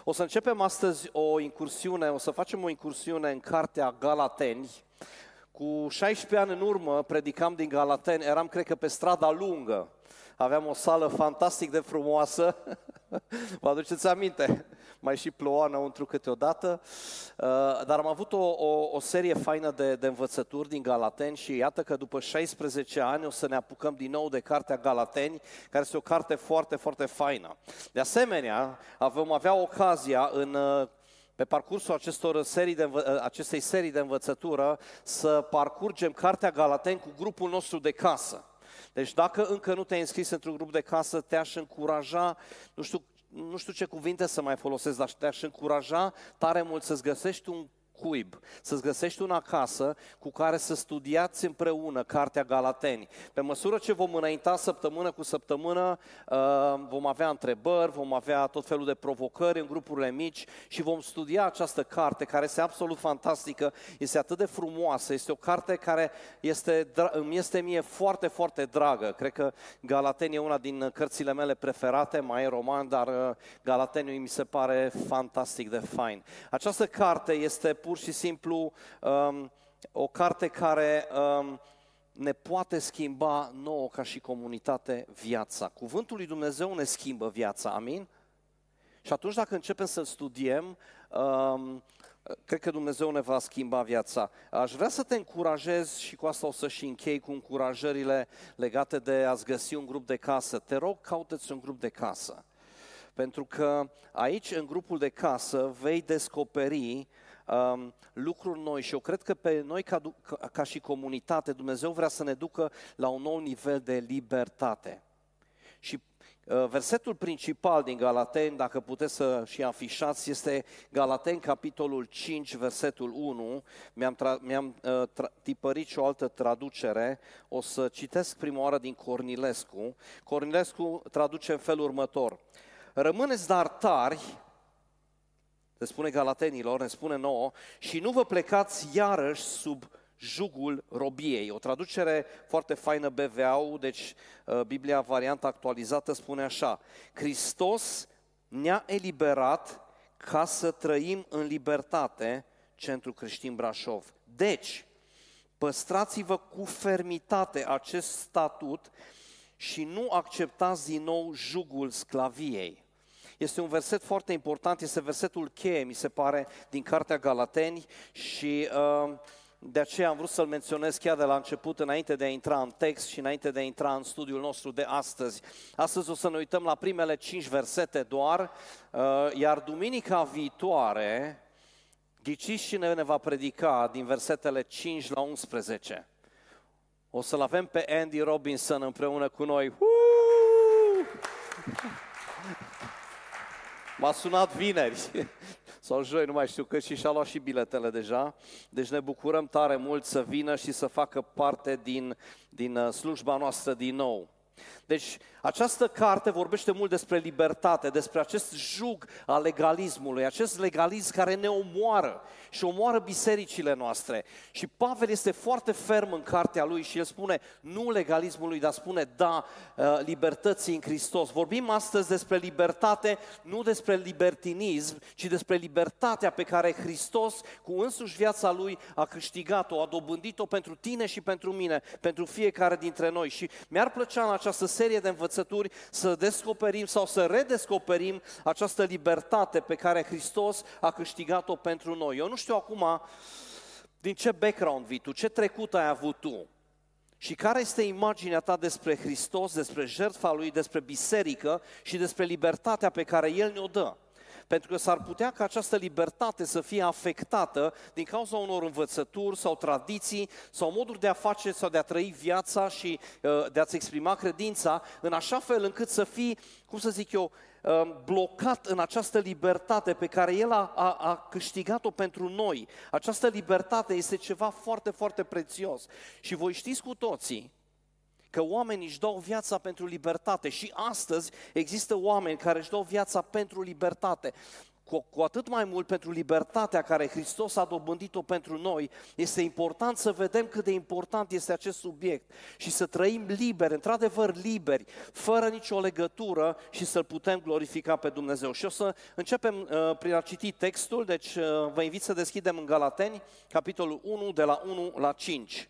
O să începem astăzi o incursiune, o să facem o incursiune în cartea Galateni. Cu 16 ani în urmă predicam din Galateni, eram cred că pe strada lungă. Aveam o sală fantastic de frumoasă, vă aduceți aminte? Mai și ploua înăuntru câteodată, dar am avut o serie faină de învățături din Galateni și iată că după 16 ani o să ne apucăm din nou de cartea Galateni, care este o carte foarte, foarte faină. De asemenea, vom avea ocazia pe parcursul acestei serii de învățătură să parcurgem cartea Galateni cu grupul nostru de casă. Deci dacă încă nu te-ai înscris într-un grup de casă, te-aș încuraja, nu știu ce cuvinte să mai folosesc, dar te-aș încuraja tare mult să-ți găsești un cuib, să-ți găsești una acasă cu care să studiați împreună cartea Galateni. Pe măsură ce vom înainta săptămână cu săptămână, vom avea întrebări, vom avea tot felul de provocări în grupurile mici și vom studia această carte care este absolut fantastică, este atât de frumoasă, este o carte care îmi este mie foarte, foarte dragă. Cred că Galateni e una din cărțile mele preferate, mai e roman, dar Galateni mi se pare fantastic de fain. Această carte este pur și simplu o carte care ne poate schimba nouă ca și comunitate viața. Cuvântul lui Dumnezeu ne schimbă viața, amin? Și atunci dacă începem să-l studiem, cred că Dumnezeu ne va schimba viața. Aș vrea să te încurajez și cu asta o să și închei cu încurajările legate de a-ți găsi un grup de casă. Te rog, caută-ți un grup de casă. Pentru că aici, în grupul de casă, vei descoperi lucruri noi și eu cred că pe noi ca și comunitate Dumnezeu vrea să ne ducă la un nou nivel de libertate. Și versetul principal din Galateni, dacă puteți să și afișați, este Galateni, capitolul 5, versetul 1. Mi-am tipărit și o altă traducere. O să citesc prima oară din Cornilescu. Cornilescu traduce în felul următor. Rămâneți dar tari, se spune Galatenilor, ne spune nouă, și nu vă plecați iarăși sub jugul robiei. O traducere foarte faină BVA-ul, deci Biblia varianta actualizată spune așa: Hristos ne-a eliberat ca să trăim în libertate, Centru Creștin Brașov. Deci, păstrați-vă cu fermitate acest statut și nu acceptați din nou jugul sclaviei. Este un verset foarte important, este versetul cheie, mi se pare, din cartea Galateni și de aceea am vrut să-l menționez chiar de la început, înainte de a intra în text și înainte de a intra în studiul nostru de astăzi. Astăzi o să ne uităm la primele 5 versete doar, iar duminica viitoare, ghiciți cine ne va predica din versetele 5 la 11. O să-l avem pe Andy Robinson împreună cu noi. M-a sunat vineri sau joi, nu mai știu cât, și-a luat și biletele deja. Deci ne bucurăm tare mult să vină și să facă parte din slujba noastră din nou. Deci această carte vorbește mult despre libertate, despre acest jug al legalismului, acest legalism care ne omoară și omoară bisericile noastre. Și Pavel este foarte ferm în cartea lui și el spune nu legalismului, dar spune da libertății în Hristos. Vorbim astăzi despre libertate, nu despre libertinism, ci despre libertatea pe care Hristos cu însuși viața lui a câștigat-o, a dobândit-o pentru tine și pentru mine, pentru fiecare dintre noi. Și mi-ar plăcea în această serie de învățături să descoperim sau să redescoperim această libertate pe care Hristos a câștigat-o pentru noi. Eu nu știu acum din ce background vii tu, ce trecut ai avut tu și care este imaginea ta despre Hristos, despre jertfa Lui, despre biserică și despre libertatea pe care El ne-o dă. Pentru că s-ar putea ca această libertate să fie afectată din cauza unor învățături sau tradiții sau moduri de a face sau de a trăi viața și de a-ți exprima credința în așa fel încât să fii, cum să zic eu, blocat în această libertate pe care El a câștigat-o pentru noi. Această libertate este ceva foarte, foarte prețios. Și voi știți cu toții că oamenii își dau viața pentru libertate și astăzi există oameni care își dau viața pentru libertate. cu atât mai mult pentru libertatea care Hristos a dobândit-o pentru noi, este important să vedem cât de important este acest subiect și să trăim liberi, într-adevăr liberi, fără nicio legătură și să-L putem glorifica pe Dumnezeu. Și o să începem prin a citi textul, deci vă invit să deschidem în Galateni, capitolul 1, de la 1 la 5.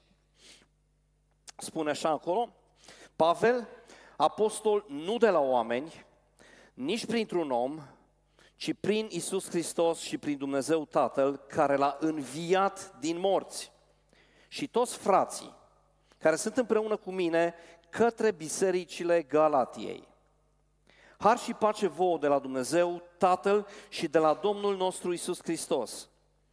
Spune așa acolo: Pavel, apostol nu de la oameni, nici printr-un om, ci prin Iisus Hristos și prin Dumnezeu Tatăl, care L-a înviat din morți, și toți frații care sunt împreună cu mine către bisericile Galatiei. Har și pace vouă de la Dumnezeu Tatăl și de la Domnul nostru Iisus Hristos.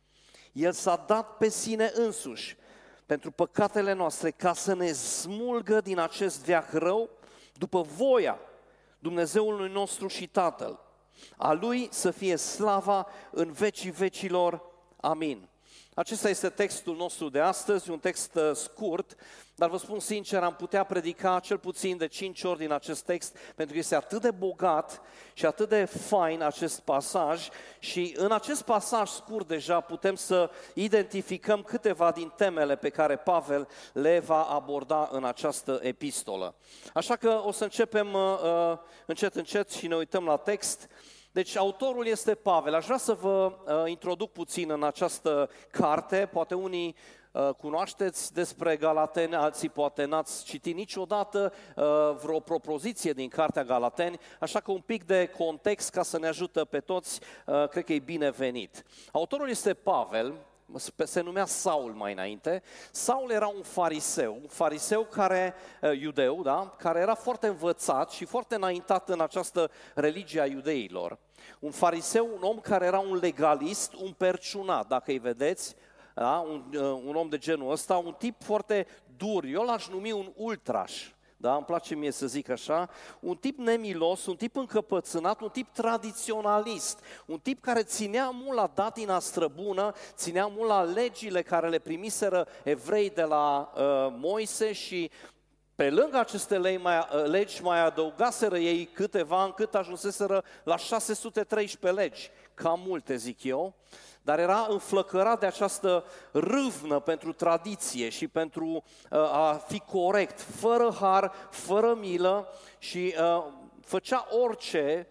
El s-a dat pe sine însuși pentru păcatele noastre, ca să ne smulgă din acest veac rău, după voia Dumnezeului nostru și Tatăl. A Lui să fie slava în vecii vecilor. Amin. Acesta este textul nostru de astăzi, un text scurt, dar vă spun sincer, am putea predica cel puțin de 5 ori din acest text, pentru că este atât de bogat și atât de fain acest pasaj și în acest pasaj scurt deja putem să identificăm câteva din temele pe care Pavel le va aborda în această epistolă. Așa că o să începem încet, încet și ne uităm la text. Deci autorul este Pavel. Aș vrea să vă introduc puțin în această carte. Poate unii cunoașteți despre Galateni, alții poate n-ați citit niciodată vreo propoziție din cartea Galateni, așa că un pic de context ca să ne ajută pe toți, cred că e binevenit. Autorul este Pavel, se numea Saul mai înainte. Saul era un fariseu care, iudeu, da? Care era foarte învățat și foarte înaintat în această religie a iudeilor. Un fariseu, un om care era un legalist, un perciunat, dacă îi vedeți, da? Un om de genul ăsta, un tip foarte dur, eu l-aș numi un ultraș. Da, îmi place mie să zic așa, un tip nemilos, un tip încăpățânat, un tip tradiționalist, un tip care ținea mult la datina străbună, ținea mult la legile care le primiseră evrei de la Moise și pe lângă aceste legi mai adăugaseră ei câteva, încât ajunseseră la 613 legi, cam multe zic eu. Dar era înflăcărat de această râvnă pentru tradiție și pentru a fi corect, fără har, fără milă și făcea orice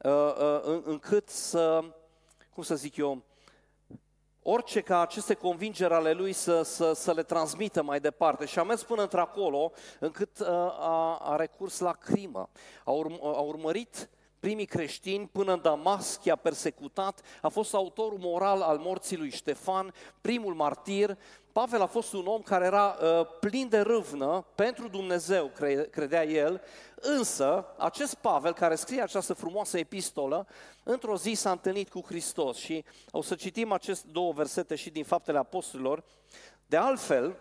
încât să, cum să zic eu, orice ca aceste convingeri ale lui să le transmită mai departe. Și a mers până într-acolo încât a recurs la crimă. A urmărit primii creștini până în Damasc, i-a persecutat, a fost autorul moral al morții lui Ștefan, primul martir. Pavel a fost un om care era plin de râvnă pentru Dumnezeu, credea el, însă acest Pavel, care scrie această frumoasă epistolă, într-o zi s-a întâlnit cu Hristos și o să citim aceste două versete și din Faptele Apostolilor. De altfel,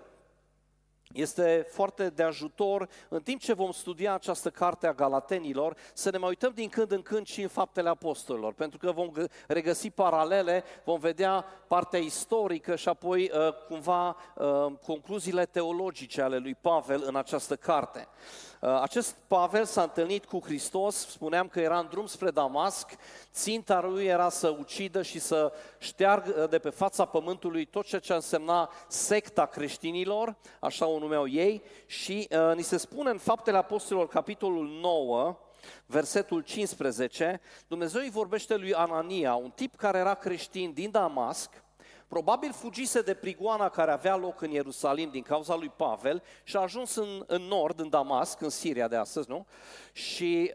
este foarte de ajutor, în timp ce vom studia această carte a Galatenilor, să ne mai uităm din când în când și în Faptele Apostolilor, pentru că vom regăsi paralele, vom vedea partea istorică și apoi cumva concluziile teologice ale lui Pavel în această carte. Acest Pavel s-a întâlnit cu Hristos, spuneam că era în drum spre Damasc, ținta lui era să ucidă și să șteargă de pe fața pământului tot ce însemna secta creștinilor, așa o numeau ei, și ni se spune în Faptele Apostolilor, capitolul 9, versetul 15, Dumnezeu îi vorbește lui Anania, un tip care era creștin din Damasc, probabil fugise de prigoana care avea loc în Ierusalim din cauza lui Pavel și a ajuns în nord, în Damasc, în Siria de astăzi, nu? Și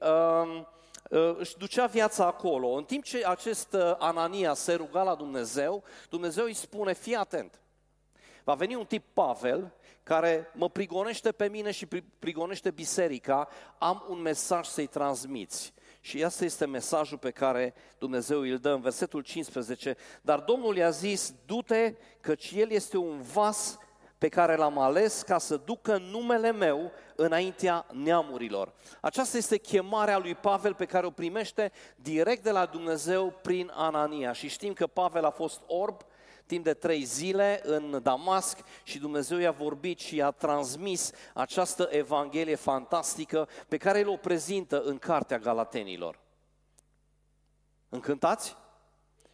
își ducea viața acolo. În timp ce acest Anania se ruga la Dumnezeu, Dumnezeu îi spune, fii atent, va veni un tip Pavel care mă prigonește pe mine și prigonește biserica, am un mesaj să-i transmiți. Și asta este mesajul pe care Dumnezeu îl dă în versetul 15. Dar Domnul i-a zis, du-te, căci el este un vas pe care l-am ales ca să ducă numele meu înaintea neamurilor. Aceasta este chemarea lui Pavel pe care o primește direct de la Dumnezeu prin Anania. Și știm că Pavel a fost orb timp de 3 zile în Damasc și Dumnezeu i-a vorbit și i-a transmis această evanghelie fantastică pe care el o prezintă în cartea Galatenilor. Încântați?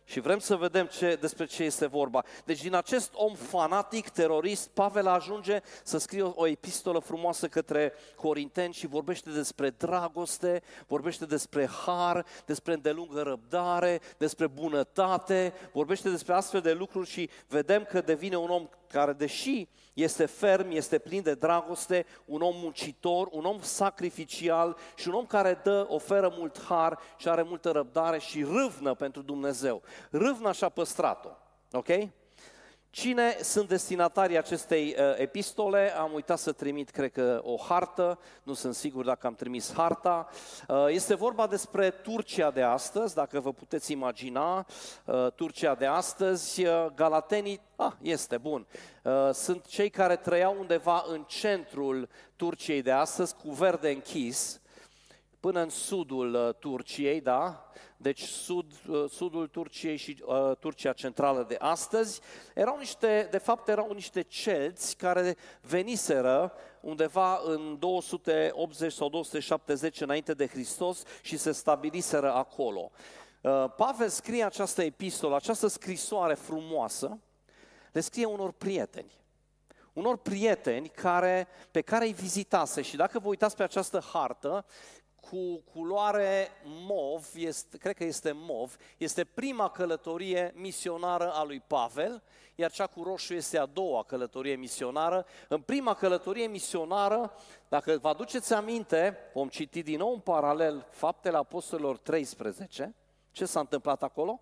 Și vrem să vedem despre ce este vorba. Deci din acest om fanatic, terorist, Pavel ajunge să scrie o epistolă frumoasă către Corinteni și vorbește despre dragoste, vorbește despre har, despre îndelungă răbdare, despre bunătate, vorbește despre astfel de lucruri și vedem că devine un om care, deși este ferm, este plin de dragoste, un om muncitor, un om sacrificial și un om care oferă mult har și are multă răbdare și râvnă pentru Dumnezeu. Râvna și-a păstrat-o, ok? Cine sunt destinatarii acestei epistole? Am uitat să trimit, cred că, o hartă, nu sunt sigur dacă am trimis harta. Este vorba despre Turcia de astăzi, dacă vă puteți imagina, Turcia de astăzi, galatenii, este bun, sunt cei care trăiau undeva în centrul Turciei de astăzi, cu verde închis, până în sudul Turciei, da? Deci sudul Turciei și Turcia centrală de astăzi, erau niște celți care veniseră undeva în 280 sau 270 înainte de Hristos și se stabiliseră acolo. Pavel scrie această epistolă, această scrisoare frumoasă, le scrie unor prieteni pe care îi vizitase. Și dacă vă uitați pe această hartă, cu culoare mov, cred că este mov, este prima călătorie misionară a lui Pavel, iar cea cu roșu este a doua călătorie misionară. În prima călătorie misionară, dacă vă aduceți aminte, vom citi din nou în paralel Faptele Apostolilor 13, ce s-a întâmplat acolo?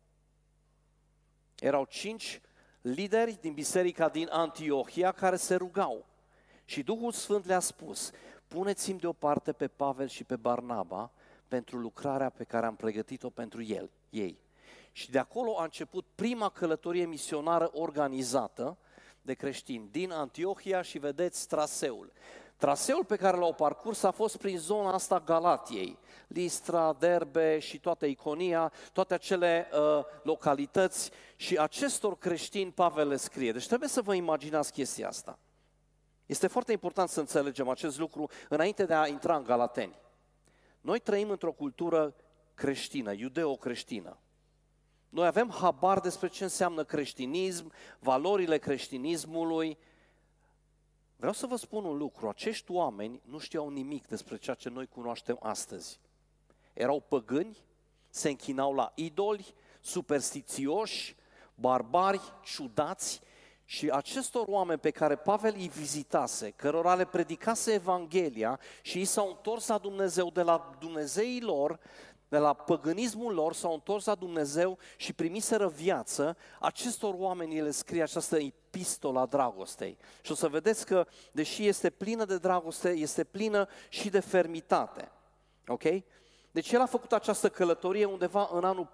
Erau 5 lideri din biserica din Antiohia care se rugau și Duhul Sfânt le-a spus: puneți-mi deoparte pe Pavel și pe Barnaba pentru lucrarea pe care am pregătit-o pentru ei. Și de acolo a început prima călătorie misionară organizată de creștini din Antiohia și vedeți traseul. Traseul pe care l-au parcurs a fost prin zona asta Galatiei, Listra, Derbe și toată Iconia, toate acele localități, și acestor creștini Pavel le scrie. Deci trebuie să vă imaginați chestia asta. Este foarte important să înțelegem acest lucru înainte de a intra în Galateni. Noi trăim într-o cultură creștină, iudeo-creștină. Noi avem habar despre ce înseamnă creștinism, valorile creștinismului. Vreau să vă spun un lucru, acești oameni nu știau nimic despre ceea ce noi cunoaștem astăzi. Erau păgâni, se închinau la idoli, superstițioși, barbari, ciudați. Și acestor oameni pe care Pavel îi vizitase, cărora le predicase Evanghelia și ei s-au întors la Dumnezeu, de la Dumnezeii lor, de la păgânismul lor, s-au întors la Dumnezeu și primiseră viață, acestor oameni le scrie această epistolă a dragostei. Și o să vedeți că, deși este plină de dragoste, este plină și de fermitate. Ok? Deci el a făcut această călătorie undeva în anul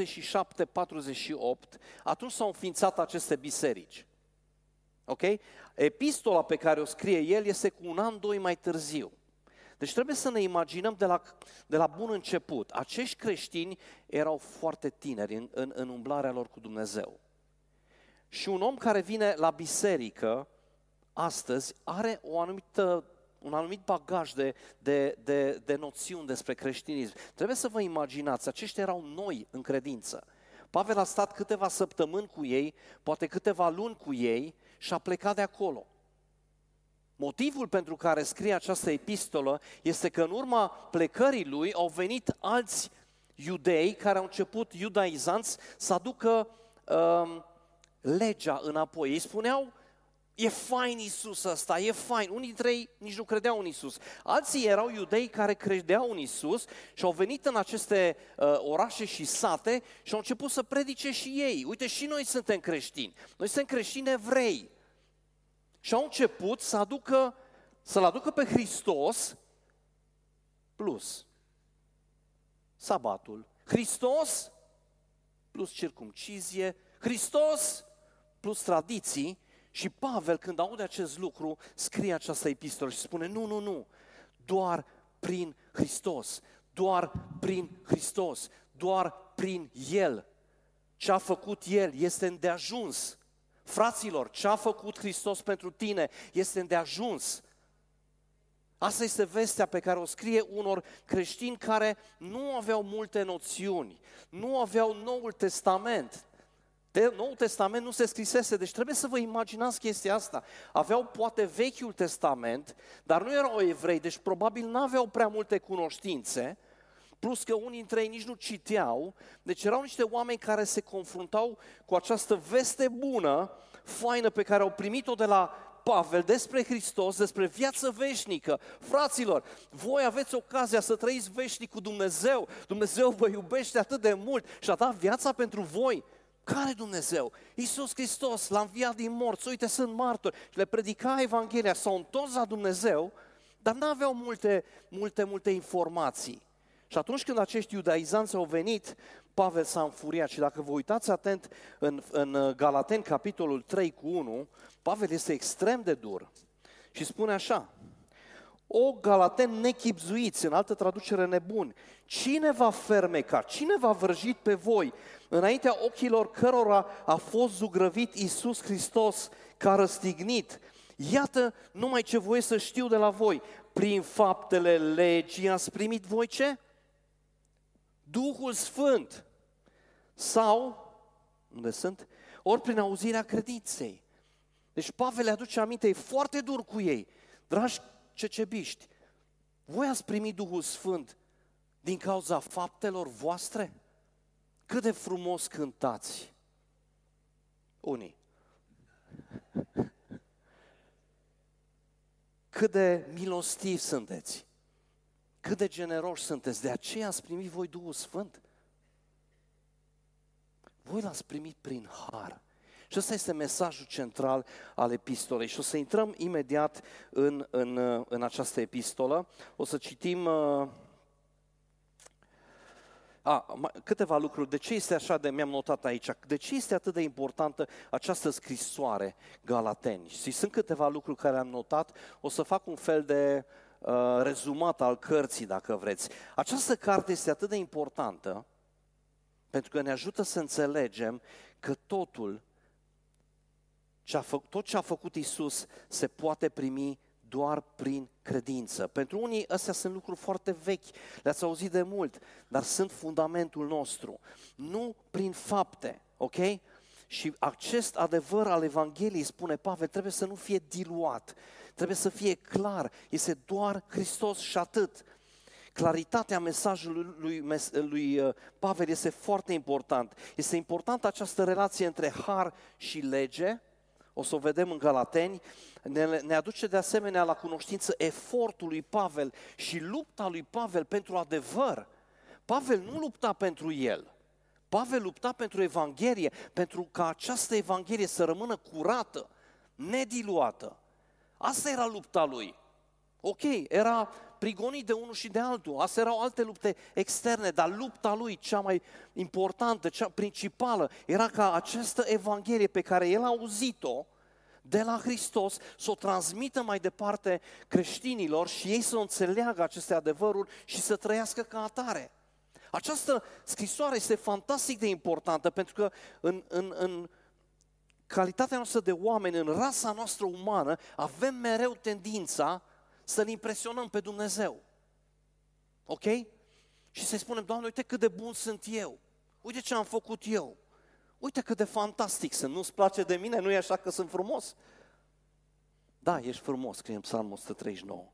47-48, atunci s-au înființat aceste biserici. Ok? Epistola pe care o scrie el este cu un an, doi mai târziu. Deci trebuie să ne imaginăm de la bun început. Acești creștini erau foarte tineri în umblarea lor cu Dumnezeu. Și un om care vine la biserică astăzi are un anumit bagaj de noțiuni despre creștinism. Trebuie să vă imaginați, aceștia erau noi în credință. Pavel a stat câteva săptămâni cu ei, poate câteva luni cu ei și a plecat de acolo. Motivul pentru care scrie această epistolă este că în urma plecării lui au venit alți iudei care au început, iudaizanți, să aducă legea înapoi. Ei spuneau: e fain Iisus ăsta, e fain. Unii dintre ei nici nu credeau în Iisus. Alții erau iudei care credeau în Iisus și au venit în aceste orașe și sate și au început să predice și ei. Uite, și noi suntem creștini. Noi suntem creștini evrei. Și au început să-L aducă pe Hristos plus sabatul, Hristos plus circumcizie, Hristos plus tradiții. Și Pavel, când aude acest lucru, scrie această epistolă și spune: nu, doar prin Hristos, doar prin Hristos, doar prin El. Ce a făcut El este îndeajuns. Fraților, ce a făcut Hristos pentru tine este îndeajuns. Asta este vestea pe care o scrie unor creștini care nu aveau multe noțiuni, nu aveau Noul Testament. Noul Testament nu se scrisese, deci trebuie să vă imaginați chestia asta. Aveau poate Vechiul Testament, dar nu erau evrei, deci probabil nu aveau prea multe cunoștințe, plus că unii dintre ei nici nu citeau, deci erau niște oameni care se confruntau cu această veste bună, faină, pe care au primit-o de la Pavel despre Hristos, despre viață veșnică. Fraților, voi aveți ocazia să trăiți veșnic cu Dumnezeu. Dumnezeu vă iubește atât de mult și a dat viața pentru voi. Care Dumnezeu? Iisus Hristos l-a înviat din morți, uite, sunt martori și le predica Evanghelia, s-au întors la Dumnezeu, dar nu aveau multe informații. Și atunci când acești iudaizanți au venit, Pavel s-a înfuriat și dacă vă uitați atent în Galateni, capitolul 3:1, Pavel este extrem de dur și spune așa: O Galateni nechipzuiți, în altă traducere nebuni, cine va fermeca, cine va vrăjit pe voi înaintea ochilor cărora a fost zugrăvit Iisus Hristos ca răstignit? Iată numai ce voie să știu de la voi, prin faptele legii ați primit voi ce? Duhul Sfânt. Sau, unde sunt? Ori prin auzirea credinței. Deci Pavel le aduce aminte, e foarte dur cu ei. Dragi cecebiști, voi ați primit Duhul Sfânt din cauza faptelor voastre? Cât de frumos cântați unii. Cât de milostivi sunteți. Cât de generoși sunteți. De aceea ați primit voi Duhul Sfânt. Voi l-ați primit prin har. Și ăsta este mesajul central al epistolei. Și o să intrăm imediat în această epistolă. O să citim câteva lucruri. De ce este așa mi-am notat aici, de ce este atât de importantă această scrisoare Galateni? Și sunt câteva lucruri care am notat. O să fac un fel de rezumat al cărții, dacă vreți. Această carte este atât de importantă pentru că ne ajută să înțelegem că tot ce a făcut Iisus se poate primi doar prin credință. Pentru unii astea sunt lucruri foarte vechi, le-ați auzit de mult, dar sunt fundamentul nostru. Nu prin fapte, ok? Și acest adevăr al Evangheliei, spune Pavel, trebuie să nu fie diluat, trebuie să fie clar, este doar Hristos și atât. Claritatea mesajului lui Pavel este foarte important. Este importantă această relație între har și lege, o să o vedem în Galateni, ne aduce de asemenea la cunoștință efortul lui Pavel și lupta lui Pavel pentru adevăr. Pavel nu lupta pentru el, Pavel lupta pentru Evanghelie, pentru ca această Evanghelie să rămână curată, nediluată. Asta era lupta lui. Ok, era prigonit de unul și de altul, astea erau alte lupte externe, dar lupta lui, cea mai importantă, cea principală, era ca această Evanghelie pe care el a auzit-o de la Hristos, să o transmită mai departe creștinilor și ei să înțeleagă aceste adevăruri și să trăiască ca atare. Această scrisoare este fantastic de importantă pentru că în calitatea noastră de oameni, în rasa noastră umană, avem mereu tendința să-L impresionăm pe Dumnezeu. Ok? Și să-i spunem, Doamne, uite cât de bun sunt eu. Uite ce am făcut eu. Uite cât de fantastic sunt. Nu-ți place de mine? Nu e așa că sunt frumos? Da, ești frumos, scrie în Psalmul 139.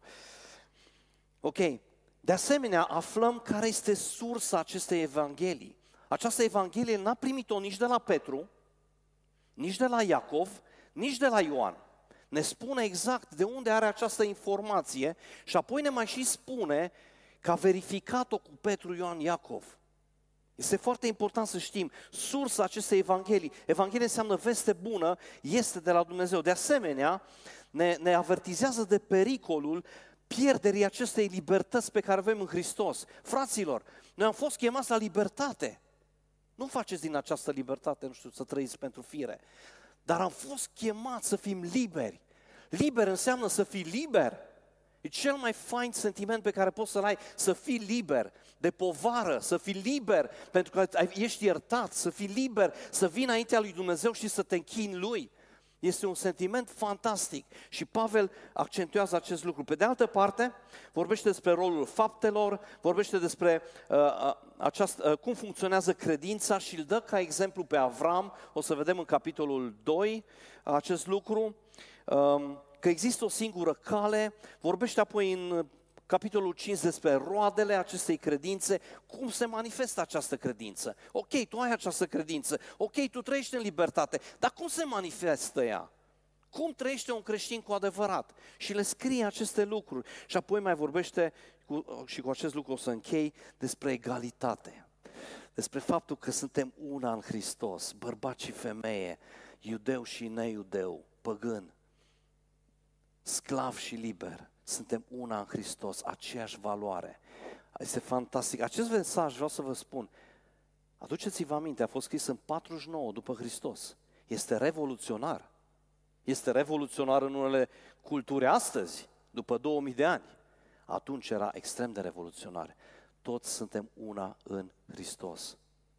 Ok. De asemenea, aflăm care este sursa acestei Evanghelii. Această Evanghelie n-a primit-o nici de la Petru, nici de la Iacov, nici de la Ioan. Ne spune exact de unde are această informație și apoi ne mai și spune că a verificat-o cu Petru, Ioan, Iacov. Este foarte important să știm sursa acestei Evanghelii. Evanghelia înseamnă veste bună, este de la Dumnezeu. De asemenea, ne avertizează de pericolul pierderii acestei libertăți pe care avem în Hristos. Fraților, noi am fost chemați la libertate. Nu faceți din această libertate, nu știu, să trăiți pentru fire. Dar am fost chemați să fim liberi. Liber înseamnă să fii liber. E cel mai fain sentiment pe care poți să-l ai, să fii liber de povară, să fii liber pentru că ești iertat, să fii liber, să vii înaintea lui Dumnezeu și să te închini lui. Este un sentiment fantastic și Pavel accentuează acest lucru. Pe de altă parte, vorbește despre rolul faptelor, vorbește despre cum funcționează credința și îl dă ca exemplu pe Avram. O să vedem în capitolul 2 acest lucru, că există o singură cale. Vorbește apoi în capitolul 5 despre roadele acestei credințe, cum se manifestă această credință. Ok, tu ai această credință, ok, tu trăiești în libertate, dar cum se manifestă ea? Cum trăiește un creștin cu adevărat? Și le scrie aceste lucruri. Și apoi mai vorbește, și cu acest lucru o să închei, despre egalitate. Despre faptul că suntem una în Hristos, bărbat și femeie, iudeu și neiudeu, păgân, sclav și liber. Suntem una în Hristos, aceeași valoare. Este fantastic. Acest mesaj, vreau să vă spun, aduceți-vă aminte, a fost scris în 49 după Hristos. Este revoluționar. Este revoluționar în unele culturi astăzi, după 2000 de ani. Atunci era extrem de revoluționar. Toți suntem una în Hristos.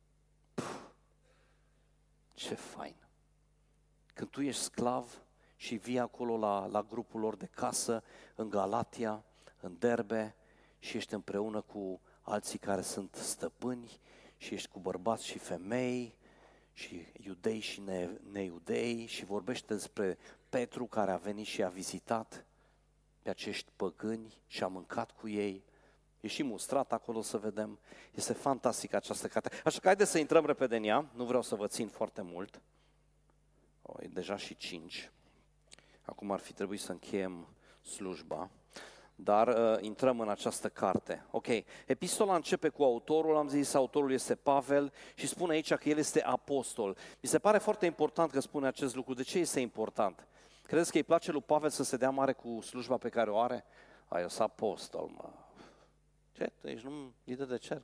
Ce fain! Când tu ești sclav și vii acolo la grupul lor de casă, în Galatia, în Derbe, și ești împreună cu alții care sunt stăpâni, și ești cu bărbați și femei, și iudei și neiudei, și vorbește despre Petru care a venit și a vizitat pe acești păgâni și a mâncat cu ei. E și mustrat acolo să vedem. Este fantastic această carte. Așa că haideți să intrăm repede în ea, nu vreau să vă țin foarte mult. E deja și 5. Acum ar fi trebuit să încheiem slujba, dar intrăm în această carte. Ok, epistola începe cu autorul, am zis, autorul este Pavel și spune aici că el este apostol. Mi se pare foarte important că spune acest lucru. De ce este important? Credeți că îi place lui Pavel să se dea mare cu slujba pe care o are? Eu sunt apostol, mă. Ce? Tu ești lider de cer?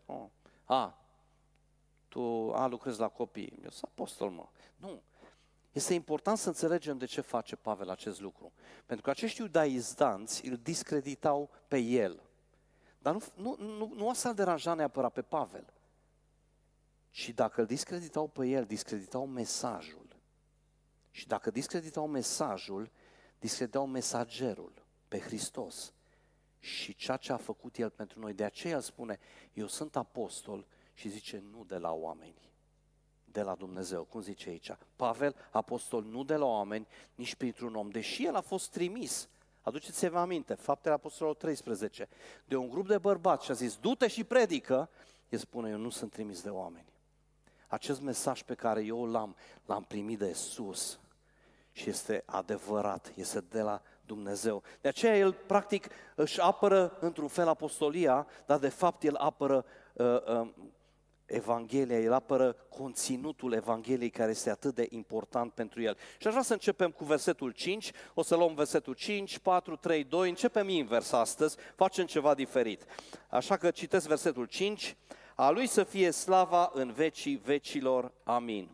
Tu lucrezi la copii. Eu sunt apostol, mă. Nu. Este important să înțelegem de ce face Pavel acest lucru. Pentru că acești iudaizanți îl discreditau pe el. Dar nu asta îl deranja neapărat pe Pavel. Și dacă îl discreditau pe el, discreditau mesajul. Și dacă discreditau mesajul, discreditau mesagerul, pe Hristos. Și ceea ce a făcut el pentru noi. De aceea el spune, eu sunt apostol și zice nu de la oameni, de la Dumnezeu. Cum zice aici? Pavel, apostol, nu de la oameni, nici printr-un om, deși el a fost trimis. Aduceți-vă aminte, Faptele Apostolilor 13, de un grup de bărbați și a zis, du-te și predică, el spune, eu nu sunt trimis de oameni. Acest mesaj pe care eu l-am primit de sus și este adevărat, este de la Dumnezeu. De aceea el practic își apără într-un fel apostolia, dar de fapt el apără Evanghelia, el apără conținutul Evangheliei care este atât de important pentru el. Și aș vrea să începem cu versetul 5, o să luăm versetul 5, 4, 3, 2, începem invers astăzi, facem ceva diferit. Așa că citesc versetul 5, a lui să fie slava în vecii vecilor, amin.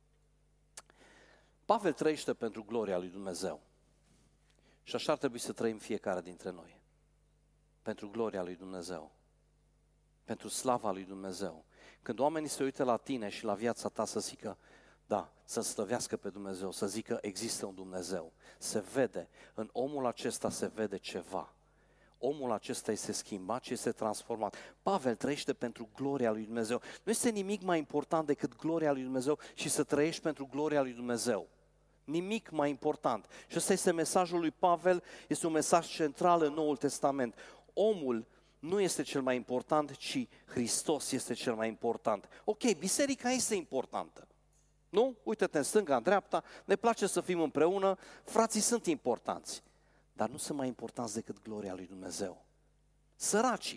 Pavel trăiește pentru gloria lui Dumnezeu. Și așa ar trebui să trăim fiecare dintre noi. Pentru gloria lui Dumnezeu. Pentru slava lui Dumnezeu. Când oamenii se uită la tine și la viața ta să zică, da, să slăvească pe Dumnezeu, să zică există un Dumnezeu. Se vede, în omul acesta se vede ceva. Omul acesta este schimbat și este transformat. Pavel trăiește pentru gloria lui Dumnezeu. Nu este nimic mai important decât gloria lui Dumnezeu și să trăiești pentru gloria lui Dumnezeu. Nimic mai important. Și ăsta este mesajul lui Pavel, este un mesaj central în Noul Testament. Omul nu este cel mai important, ci Hristos este cel mai important. Ok, biserica este importantă. Nu? Uită-te în stânga, în dreapta, ne place să fim împreună, frații sunt importanți. Dar nu sunt mai importanți decât gloria lui Dumnezeu. Săracii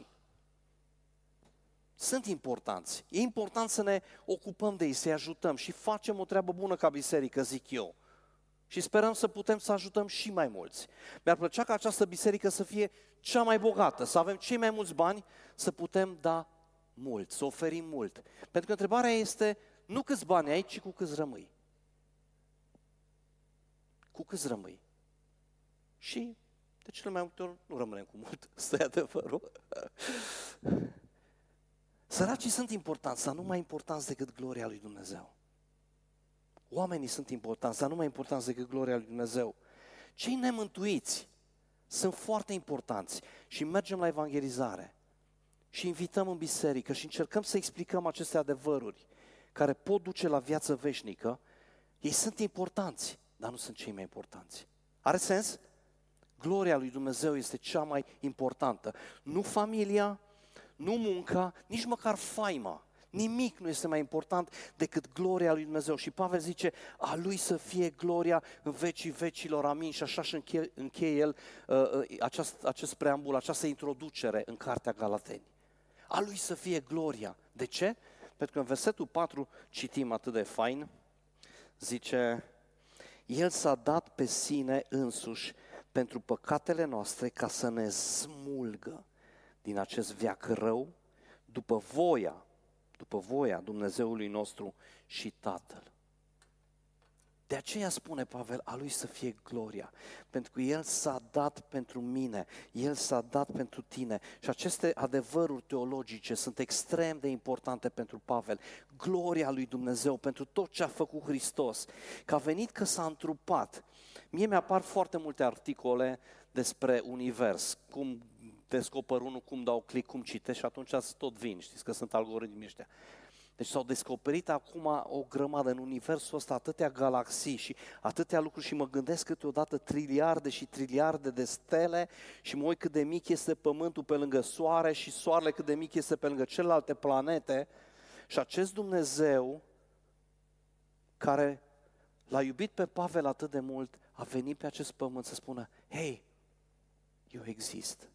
sunt importanți. E important să ne ocupăm de ei, să-i ajutăm și facem o treabă bună ca biserică, zic eu. Și sperăm să putem să ajutăm și mai mulți. Mi-ar plăcea ca această biserică să fie cea mai bogată, să avem cei mai mulți bani, să putem da mult, să oferim mult. Pentru că întrebarea este nu câți bani ai, ci cu câți rămâi. Cu câți rămâi. Și de cele mai multe ori nu rămânem cu mult, ăsta e adevărul. Săracii sunt importanți, dar nu mai importanți decât gloria lui Dumnezeu. Oamenii sunt importanți, dar nu mai importanți decât gloria lui Dumnezeu. Cei nemântuiți sunt foarte importanți și mergem la evangelizare și invităm în biserică și încercăm să explicăm aceste adevăruri care pot duce la viață veșnică. Ei sunt importanți, dar nu sunt cei mai importanți. Are sens? Gloria lui Dumnezeu este cea mai importantă. Nu familia, nu munca, nici măcar faima. Nimic nu este mai important decât gloria lui Dumnezeu. Și Pavel zice, a lui să fie gloria în vecii vecilor, amin. Și așa și încheie el acest preambul, această introducere în Cartea Galateni. A lui să fie gloria. De ce? Pentru că în versetul 4 citim atât de fain, zice, El s-a dat pe sine însuși pentru păcatele noastre ca să ne smulgă din acest veac rău după voia Dumnezeului nostru și Tatăl. De aceea spune Pavel, a lui să fie gloria, pentru că El s-a dat pentru mine, El s-a dat pentru tine. Și aceste adevăruri teologice sunt extrem de importante pentru Pavel. Gloria lui Dumnezeu pentru tot ce a făcut Hristos, că a venit, că s-a întrupat. Mie mi-apar foarte multe articole despre univers, cum descoper unul, cum dau click, cum citesc și atunci tot vin, știți că sunt algoritmii ăștia. Deci s-au descoperit acum o grămadă în universul ăsta, atâtea galaxii și atâtea lucruri și mă gândesc câteodată triliarde și triliarde de stele și mă uit cât de mic este Pământul pe lângă Soare și Soarele cât de mic este pe lângă celelalte planete și acest Dumnezeu care l-a iubit pe Pavel atât de mult a venit pe acest pământ să spună, hei, eu exist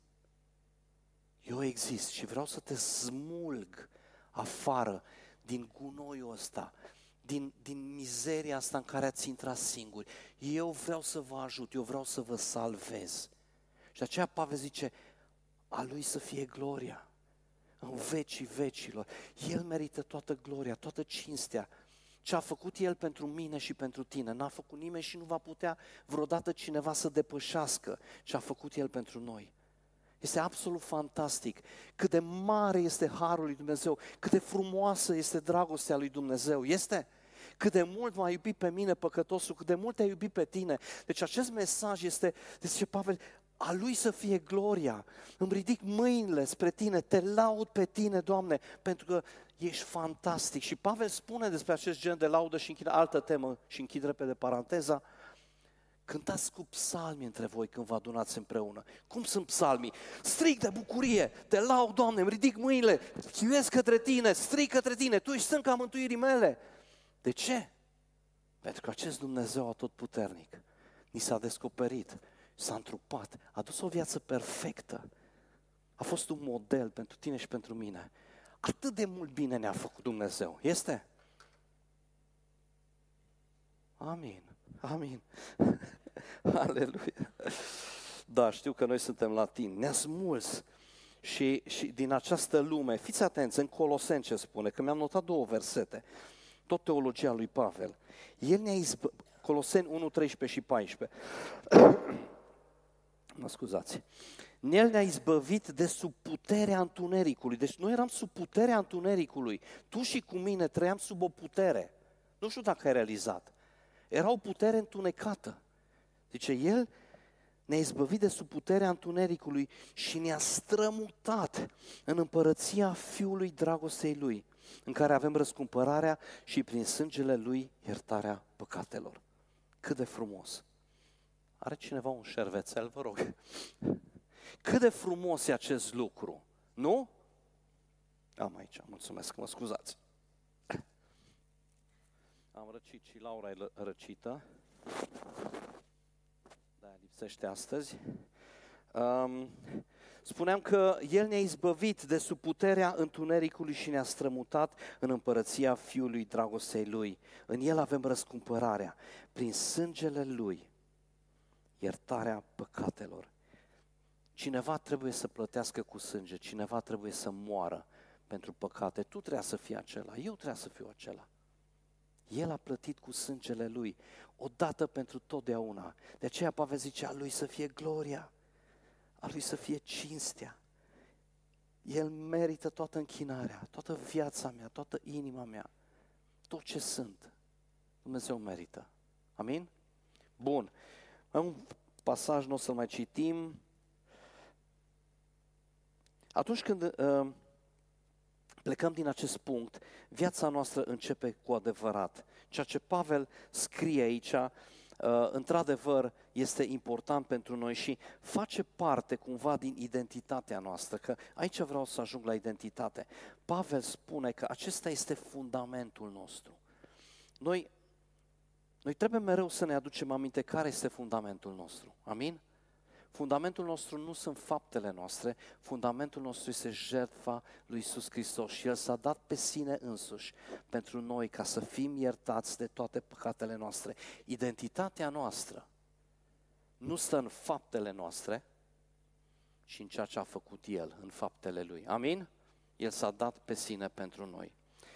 și vreau să te smulg afară din gunoiul ăsta, din mizeria asta în care ați intrat singuri. Eu vreau să vă ajut, eu vreau să vă salvez. Și de aceea Pavel zice, a lui să fie gloria în vecii vecilor. El merită toată gloria, toată cinstea. Ce a făcut El pentru mine și pentru tine, n-a făcut nimeni și nu va putea vreodată cineva să depășească ce a făcut El pentru noi. Este absolut fantastic cât de mare este harul lui Dumnezeu, cât de frumoasă este dragostea lui Dumnezeu. Este? Cât de mult m-a iubit pe mine păcătosul, cât de mult te-a iubit pe tine. Deci acest mesaj este, zice Pavel, a lui să fie gloria. Îmi ridic mâinile spre tine, te laud pe tine, Doamne, pentru că ești fantastic. Și Pavel spune despre acest gen de laudă și închide altă temă și închid repede paranteza. Cântați cu psalmi între voi când vă adunați împreună. Cum sunt psalmii? Strig de bucurie, te laud, Doamne, îmi ridic mâinile, chiuiesc către Tine, strig către Tine, Tu ești stânca mântuirii mele. De ce? Pentru că acest Dumnezeu atotputernic ni s-a descoperit, s-a întrupat, a dus o viață perfectă. A fost un model pentru tine și pentru mine. Atât de mult bine ne-a făcut Dumnezeu. Este? Amin. Amin. Aleluia. Da, știu că noi suntem latini. Ne-a smuls și din această lume. Fiți atenți, în Coloseni ce spune, că mi-am notat 2 versete. Tot teologia lui Pavel. El ne-a Coloseni 1, 13 și 14. Mă scuzați. El ne-a izbăvit de sub puterea întunericului. Deci noi eram sub puterea întunericului. Tu și cu mine trăiam sub o putere. Nu știu dacă ai realizat. Era o putere întunecată. Zice, El ne-a izbăvit de sub puterea întunericului și ne-a strămutat în împărăția Fiului dragostei Lui, în care avem răscumpărarea și prin sângele Lui iertarea păcatelor. Cât de frumos! Are cineva un șervețel, vă rog? Cât de frumos e acest lucru, nu? Am aici, mulțumesc, mă scuzați. Am răcit și Laura e răcită. Da, lipsește astăzi. Spuneam că El ne-a izbăvit de sub puterea întunericului și ne-a strămutat în împărăția Fiului dragostei Lui. În El avem răscumpărarea. Prin sângele Lui, iertarea păcatelor. Cineva trebuie să plătească cu sânge, cineva trebuie să moară pentru păcate. Tu trebuie să fii acela, eu trebuie să fiu acela. El a plătit cu sângele Lui, odată pentru totdeauna. De aceea Pavel zice, a Lui să fie gloria, a Lui să fie cinstea. El merită toată închinarea, toată viața mea, toată inima mea, tot ce sunt. Dumnezeu merită. Amin? Bun. Mai un pasaj, nu o să-l mai citim. Atunci când plecăm din acest punct, viața noastră începe cu adevărat. Ceea ce Pavel scrie aici, într-adevăr, este important pentru noi și face parte cumva din identitatea noastră, că aici vreau să ajung la identitate. Pavel spune că acesta este fundamentul nostru. Noi trebuie mereu să ne aducem aminte care este fundamentul nostru. Amin? Fundamentul nostru nu sunt faptele noastre, fundamentul nostru este jertfa lui Iisus Hristos și El s-a dat pe sine însuși pentru noi ca să fim iertați de toate păcatele noastre. Identitatea noastră nu stă în faptele noastre, ci în ceea ce a făcut El, în faptele Lui. Amin? El s-a dat pe sine pentru noi.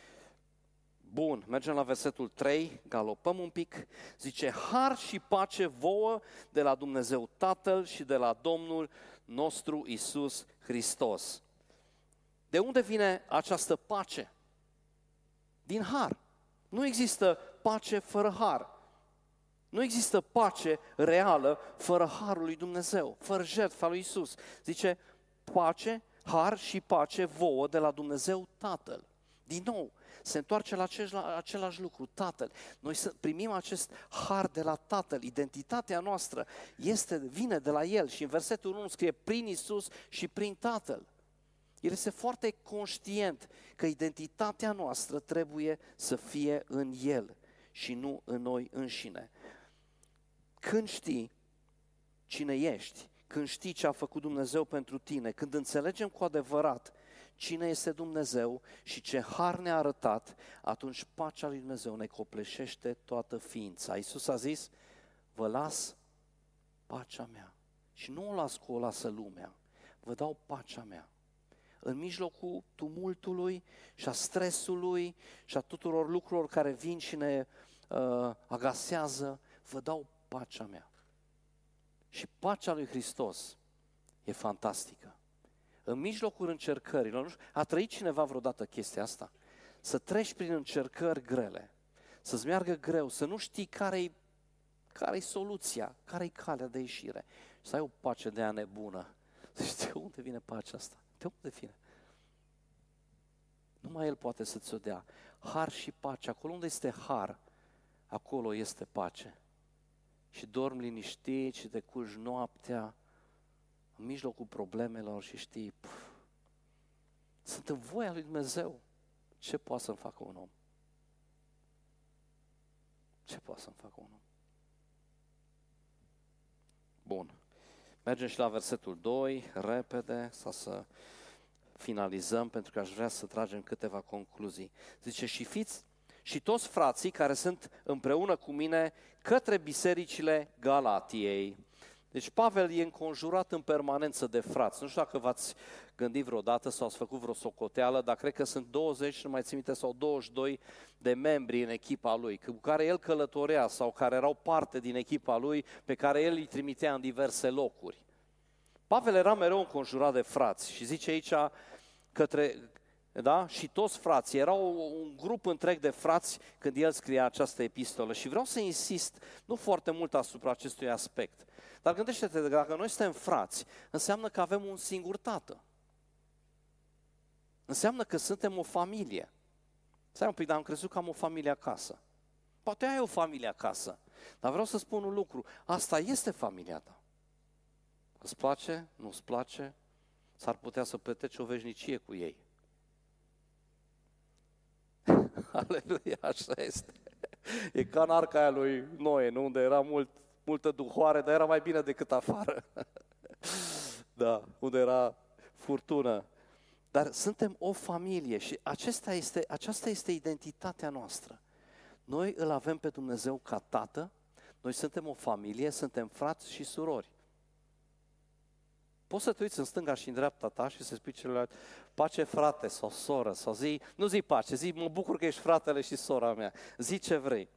Bun, mergem la versetul 3, galopăm un pic, zice, har și pace vouă de la Dumnezeu Tatăl și de la Domnul nostru Iisus Hristos. De unde vine această pace? Din har. Nu există pace fără har. Nu există pace reală fără harul lui Dumnezeu, fără jertfa lui Iisus. Zice, pace, har și pace vouă de la Dumnezeu Tatăl. Din nou, se întoarce la același lucru, Tatăl. Noi primim acest har de la Tatăl, identitatea noastră vine de la El și în versetul 1 scrie prin Iisus și prin Tatăl. El este foarte conștient că identitatea noastră trebuie să fie în El și nu în noi înșine. Când știi cine ești, când știi ce a făcut Dumnezeu pentru tine, când înțelegem cu adevărat cine este Dumnezeu și ce har ne-a arătat, atunci pacea lui Dumnezeu ne copleșește toată ființa. Iisus a zis, vă las pacea mea și nu o las cu o lasă lumea, vă dau pacea mea. În mijlocul tumultului și a stresului și a tuturor lucrurilor care vin și ne agasează, vă dau pacea mea. Și pacea lui Hristos e fantastică. În mijlocul încercărilor, nu știu, a trăit cineva vreodată chestia asta? Să treci prin încercări grele, să-ți meargă greu, să nu știi care-i soluția, care-i calea de ieșire. Să ai o pace de aia nebună. Să știi de unde vine pacea asta? De unde vine? Numai El poate să ți-o dea. Har și pace. Acolo unde este har, acolo este pace. Și dormi liniștit și te culci noaptea în mijlocul problemelor și știi, sunt în voia lui Dumnezeu. Ce poate să-mi facă un om? Ce poate să-mi facă un om? Bun. Mergem și la versetul 2, repede, să finalizăm, pentru că aș vrea să tragem câteva concluzii. Zice, și toți frații care sunt împreună cu mine către bisericile Galatiei. Deci Pavel e înconjurat în permanență de frați. Nu știu dacă v-ați gândit vreodată sau ați făcut vreo socoteală, dar cred că sunt 20, nu mai țin minte, sau 22 de membri în echipa lui, cu care el călătorea sau care erau parte din echipa lui, pe care el îi trimitea în diverse locuri. Pavel era mereu înconjurat de frați și zice aici și toți frații, erau un grup întreg de frați când el scria această epistolă și vreau să insist nu foarte mult asupra acestui aspect. Dar gândește-te, dacă noi suntem frați, înseamnă că avem un singur tată. Înseamnă că suntem o familie. Stai un pic, dar am crezut că am o familie acasă. Poate ai o familie acasă, dar vreau să spun un lucru. Asta este familia ta. Îți place? Nu-ți place? S-ar putea să petreci o veșnicie cu ei. Aleluia, așa este. E ca în arca aia lui Noe, nu? Unde era multă duhoare, dar era mai bine decât afară. Da, unde era furtună. Dar suntem o familie și aceasta este identitatea noastră. Noi îl avem pe Dumnezeu ca tată, noi suntem o familie, suntem frați și surori. Poți să te uiți în stânga și în dreapta ta și să spui celălalt, pace frate sau soră, sau nu zi pace, zi mă bucur că ești fratele și sora mea, zi ce vrei.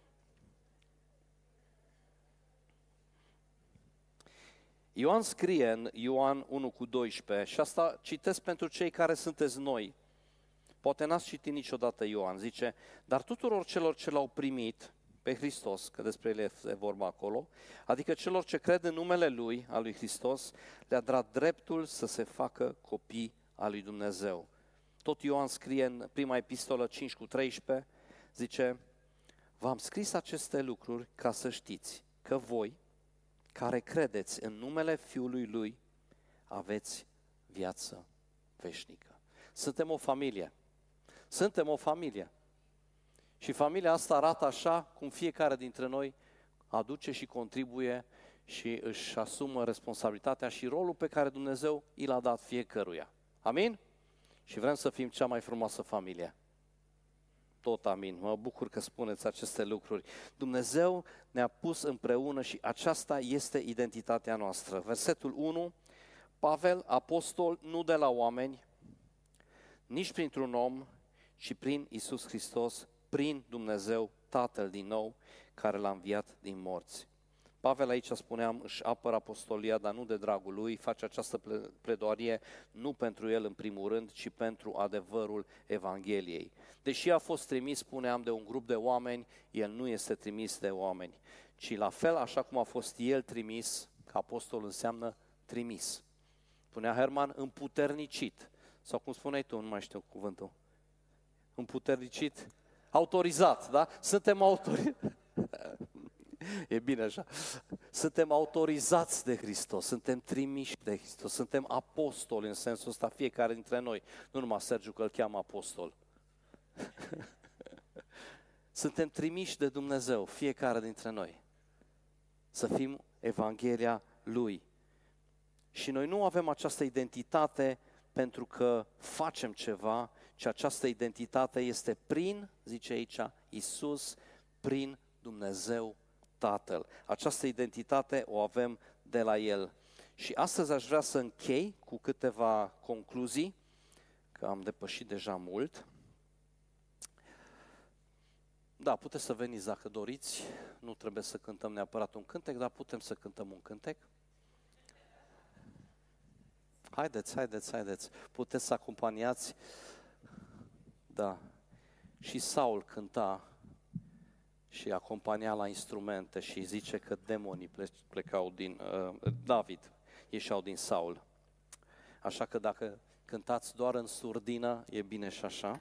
Ioan scrie în Ioan 1:12 și asta citesc pentru cei care sunteți noi. Poate n-ați citit niciodată Ioan, zice, dar tuturor celor ce l-au primit, pe Hristos, că despre el este vorba acolo, adică celor ce cred în numele Lui, al lui Hristos, le-a dat dreptul să se facă copii al lui Dumnezeu. Tot Ioan scrie în prima epistolă 5:13, zice: v-am scris aceste lucruri ca să știți că voi, care credeți în numele Fiului Lui, aveți viață veșnică. Suntem o familie. Suntem o familie. Și familia asta arată așa cum fiecare dintre noi aduce și contribuie și își asumă responsabilitatea și rolul pe care Dumnezeu i l-a dat fiecăruia. Amin? Și vrem să fim cea mai frumoasă familie. Tot amin. Mă bucur că spuneți aceste lucruri. Dumnezeu ne-a pus împreună și aceasta este identitatea noastră. Versetul 1, Pavel, apostol, nu de la oameni, nici printr-un om, ci prin Iisus Hristos, prin Dumnezeu, Tatăl din nou, care l-a înviat din morți. Pavel aici, spuneam, își apără apostolia, dar nu de dragul lui, face această pledoarie nu pentru el în primul rând, ci pentru adevărul Evangheliei. Deși a fost trimis, spuneam, de un grup de oameni, el nu este trimis de oameni, ci la fel așa cum a fost el trimis, că apostol înseamnă trimis. Spunea Herman, împuternicit, sau cum spuneai tu, nu mai știu cuvântul, împuternicit, autorizat, da? Suntem autorizați. E bine așa. Suntem autorizați de Hristos, suntem trimiși de Hristos, suntem apostoli în sensul ăsta, fiecare dintre noi. Nu numai Sergiu că îl cheamă apostol. Suntem trimiși de Dumnezeu, fiecare dintre noi, să fim Evanghelia Lui. Și noi nu avem această identitate pentru că facem ceva, ci această identitate este prin, zice aici, Iisus, prin Dumnezeu Tatăl. Această identitate o avem de la El. Și astăzi aș vrea să închei cu câteva concluzii, că am depășit deja mult. Da, puteți să veniți dacă doriți, nu trebuie să cântăm neapărat un cântec, dar putem să cântăm un cântec. Haideți, puteți să acompaniați. Da, și Saul cânta și acompania la instrumente și zice că demonii plecau din David, ieșeau din Saul. Așa că dacă cântați doar în surdină, e bine și așa.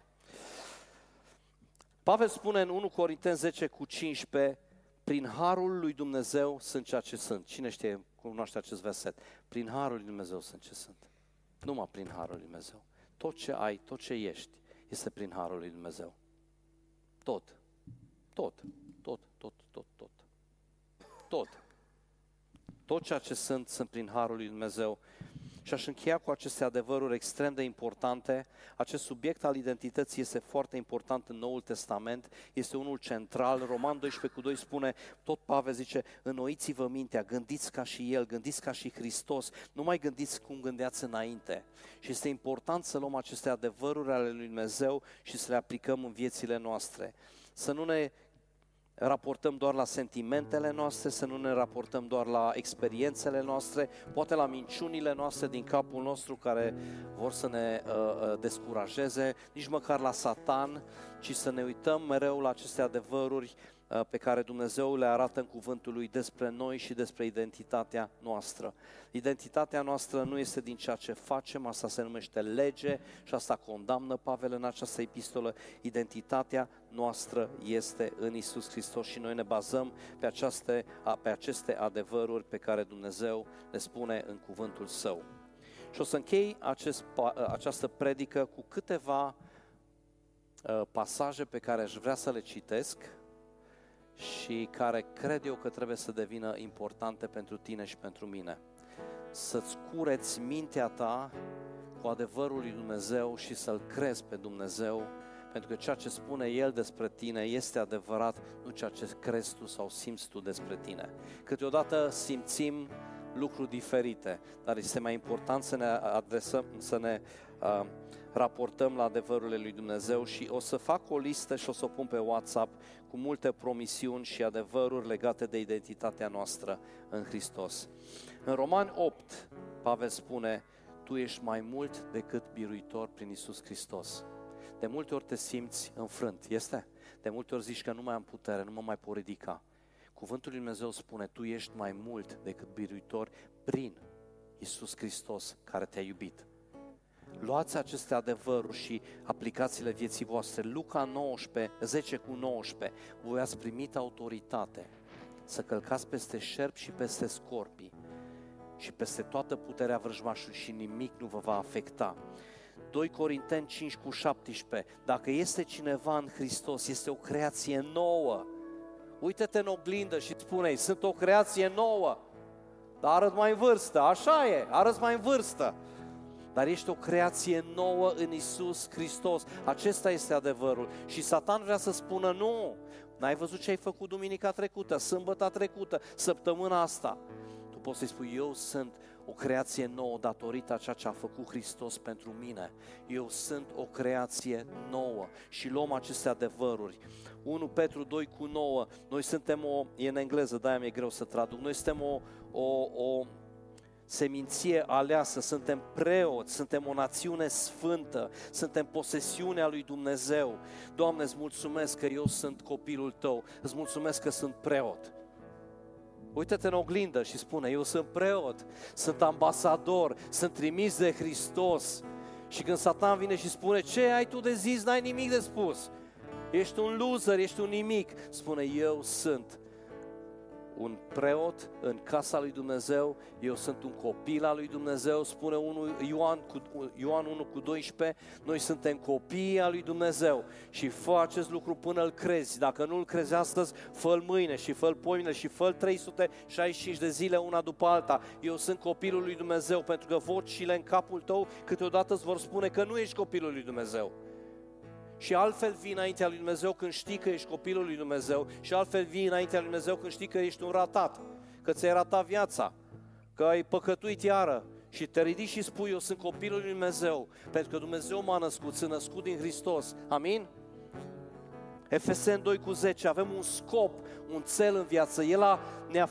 Pavel spune în 1 Corinteni 10:15, prin harul lui Dumnezeu sunt ceea ce sunt. Cine știe, cunoaște acest verset? Prin harul lui Dumnezeu sunt ce sunt. Numai prin harul lui Dumnezeu. Tot ce ai, tot ce ești, este prin harul lui Dumnezeu. Tot. Tot ceea ce sunt prin harul lui Dumnezeu. Și aș încheia cu aceste adevăruri extrem de importante. Acest subiect al identității este foarte important în Noul Testament, este unul central. Roman 12:2 spune, tot Pavel zice, înnoiți-vă mintea, gândiți ca și El, gândiți ca și Hristos, nu mai gândiți cum gândeați înainte. Și este important să luăm aceste adevăruri ale lui Dumnezeu și să le aplicăm în viețile noastre. Să nu ne raportăm doar la sentimentele noastre, să nu ne raportăm doar la experiențele noastre, poate la minciunile noastre din capul nostru care vor să ne descurajeze, nici măcar la Satan, ci să ne uităm mereu la aceste adevăruri pe care Dumnezeu le arată în cuvântul Lui despre noi și despre identitatea noastră. Identitatea noastră nu este din ceea ce facem, asta se numește lege și asta condamnă Pavel în această epistolă. Identitatea noastră este în Iisus Hristos și noi ne bazăm pe aceste adevăruri pe care Dumnezeu le spune în cuvântul Său. Și o să închei această predică cu câteva pasaje pe care aș vrea să le citesc și care cred eu că trebuie să devină importante pentru tine și pentru mine. Să-ți cureți mintea ta cu adevărul lui Dumnezeu și să-L crezi pe Dumnezeu, pentru că ceea ce spune El despre tine este adevărat, nu ceea ce crezi tu sau simți tu despre tine. Câteodată simțim lucruri diferite, dar este mai important să ne adresăm, să ne raportăm la adevărurile lui Dumnezeu și o să fac o listă și o să o pun pe WhatsApp cu multe promisiuni și adevăruri legate de identitatea noastră în Hristos. În Romani 8, Pavel spune, tu ești mai mult decât biruitor prin Iisus Hristos. De multe ori te simți înfrânt, este? De multe ori zici că nu mai am putere, nu mă mai pot ridica. Cuvântul lui Dumnezeu spune, tu ești mai mult decât biruitor prin Iisus Hristos care te-a iubit. Luați aceste adevăruri și aplicați-le vieții voastre. Luca 10:19, voi ați primit autoritate să călcați peste șerpi și peste scorpii și peste toată puterea vrăjmașului și nimic nu vă va afecta. 2 Corinteni 5:17, dacă este cineva în Hristos, este o creație nouă. Uită-te în oglindă și spune-i, sunt o creație nouă, dar arăt mai în vârstă, așa e, arăți mai în vârstă. Dar ești o creație nouă în Iisus Hristos. Acesta este adevărul. Și Satan vrea să spună, nu, n-ai văzut ce ai făcut duminica trecută, sâmbăta trecută, săptămâna asta. Tu poți să-i spui, eu sunt o creație nouă datorită a ceea ce a făcut Hristos pentru mine. Eu sunt o creație nouă și luăm aceste adevăruri. 1 Petru 2:9, noi suntem e în engleză, de-aia mi-e greu să traduc, noi suntem o seminție aleasă, suntem preoți, suntem o națiune sfântă, suntem posesiunea lui Dumnezeu. Doamne, îți mulțumesc că eu sunt copilul Tău, îți mulțumesc că sunt preot. Uită-te în oglindă și spune, eu sunt preot, sunt ambasador, sunt trimis de Hristos. Și când Satan vine și spune, ce ai tu de zis, n-ai nimic de spus, ești un loser, ești un nimic, spune, eu sunt un preot în casa lui Dumnezeu, eu sunt un copil al lui Dumnezeu, spune Ioan 1:12, noi suntem copii al lui Dumnezeu și fă acest lucru până îl crezi. Dacă nu îl crezi astăzi, fă-l mâine și fă-l poimine și fă-l 365 de zile una după alta. Eu sunt copilul lui Dumnezeu, pentru că vocile în capul tău câteodată îți vor spune că nu ești copilul lui Dumnezeu. Și altfel vii înaintea lui Dumnezeu când știi că ești copilul lui Dumnezeu și altfel vii înaintea lui Dumnezeu când știi că ești un ratat, că ți-ai ratat viața, că ai păcătuit iară și te ridici și spui, eu sunt copilul lui Dumnezeu, pentru că Dumnezeu m-a născut, sunt născut din Hristos. Amin? Efeseni 2:10, avem un scop, un cel în viață. El ne-a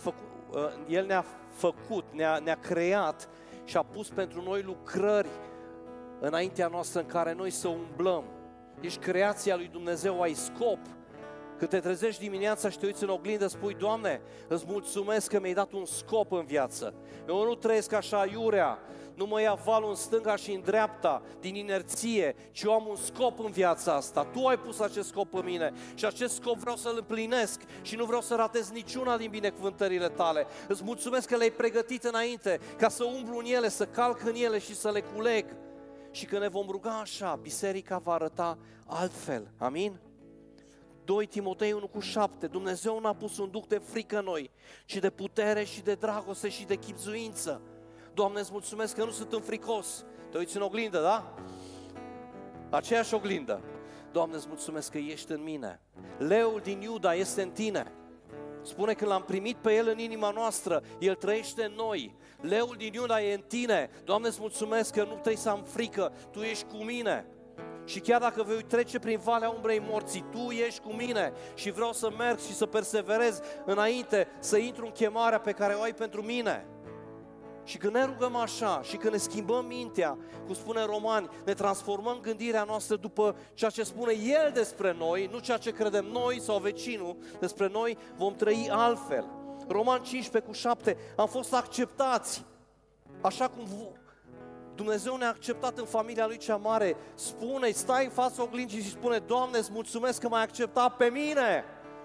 făcut, ne-a creat și a pus pentru noi lucrări înaintea noastră în care noi să umblăm. Ești creația lui Dumnezeu, ai scop. Când te trezești dimineața și te uiți în oglindă, spui, Doamne, îți mulțumesc că mi-ai dat un scop în viață. Eu nu trăiesc așa iurea, nu mă ia valul în stânga și în dreapta, din inerție, ci eu am un scop în viața asta. Tu ai pus acest scop în mine și acest scop vreau să-l împlinesc și nu vreau să ratez niciuna din binecuvântările tale. Îți mulțumesc că le-ai pregătit înainte, ca să umblu în ele, să calc în ele și să le culeg. Și când ne vom ruga așa, biserica va arăta altfel. Amin? 2 Timotei 1:7, Dumnezeu n-a pus un duh de frică în noi, ci de putere și de dragoste și de chibzuință. Doamne, îți mulțumesc că nu sunt înfricos. Te uiți în oglindă, da? Aceeași oglindă. Doamne, îți mulțumesc că ești în mine. Leul din Iuda este în tine. Spune că l-am primit pe El în inima noastră, El trăiește în noi. Leul din Iuda e în tine. Doamne, îți mulțumesc că nu trebuie să am frică, Tu ești cu mine. Și chiar dacă voi trece prin valea umbrei morții, Tu ești cu mine și vreau să merg și să perseverez înainte, să intru în chemarea pe care o ai pentru mine. Și când ne rugăm așa și când ne schimbăm mintea, cum spune Romani, ne transformăm gândirea noastră după ceea ce spune El despre noi, nu ceea ce credem noi sau vecinul despre noi, vom trăi altfel. Roman 15:7, am fost acceptați, așa cum Dumnezeu ne-a acceptat în familia Lui cea mare. Spune, stai în fața oglindii și spune, Doamne, îți mulțumesc că m-ai acceptat pe mine.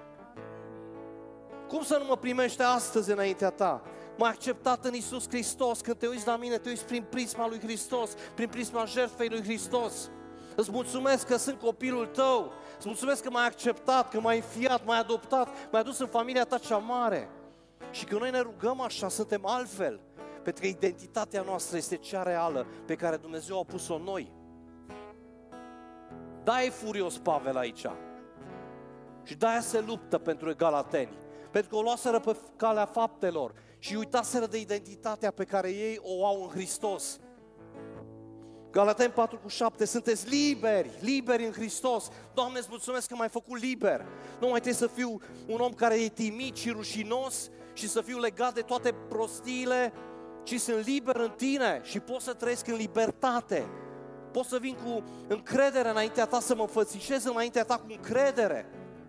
Cum să nu mă primești astăzi înaintea Ta? M-ai acceptat în Iisus Hristos. Când te uiți la mine, te uiți prin prisma lui Hristos, prin prisma jertfei lui Hristos. Îți mulțumesc că sunt copilul Tău. Îți mulțumesc că m-ai acceptat, că m-ai înfiat, m-ai adoptat, m-ai adus în familia Ta cea mare. Și când noi ne rugăm așa, suntem altfel. Pentru că identitatea noastră este cea reală pe care Dumnezeu a pus-o în noi. Da, e furios Pavel aici. Și de-aia se luptă pentru Galateni. Pentru că o luaseră pe calea faptelor și uitaseră de identitatea pe care ei o au în Hristos. Galateni 4:7, sunteți liberi în Hristos. Doamne, îți mulțumesc că m-ai făcut liber. Nu mai trebuie să fiu un om care e timid și rușinos și să fiu legat de toate prostiile, ci sunt liber în Tine și pot să trăiesc în libertate. Pot să vin cu încredere înaintea Ta, să mă înfățișez înaintea Ta cu încredere.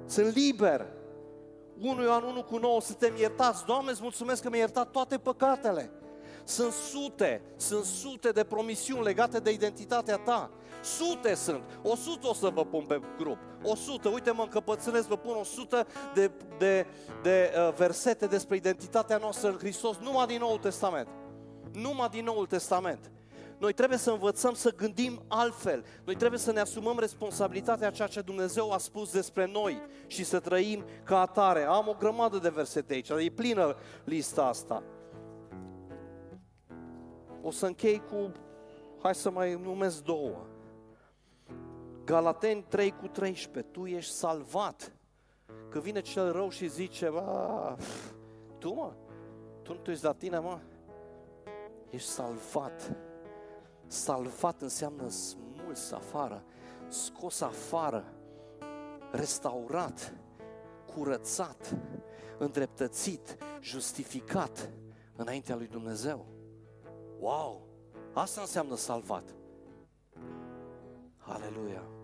Sunt liber. 1 Ioan 1:9, suntem iertați. Doamne, îți mulțumesc că mi-ai iertat toate păcatele. Sunt sute de promisiuni legate de identitatea ta. Sute sunt. 100 o să vă pun pe grup. 100, uite-mă, încăpățânesc, vă pun 100 de versete despre identitatea noastră în Hristos, numai din Noul Testament. Numai din Noul Testament. Noi trebuie să învățăm să gândim altfel. Noi trebuie să ne asumăm responsabilitatea ceea ce Dumnezeu a spus despre noi și să trăim ca atare. Am o grămadă de versete aici, e plină lista asta. O să închei cu, hai să mai numesc două. Galateni 3:13, tu ești salvat. Că vine cel rău și zice, tu nu te uiți la tine, mă? Ești salvat. Salvat înseamnă smuls afară, scos afară, restaurat, curățat, îndreptățit, justificat înaintea lui Dumnezeu. Wow! Asta înseamnă salvat. Aleluia!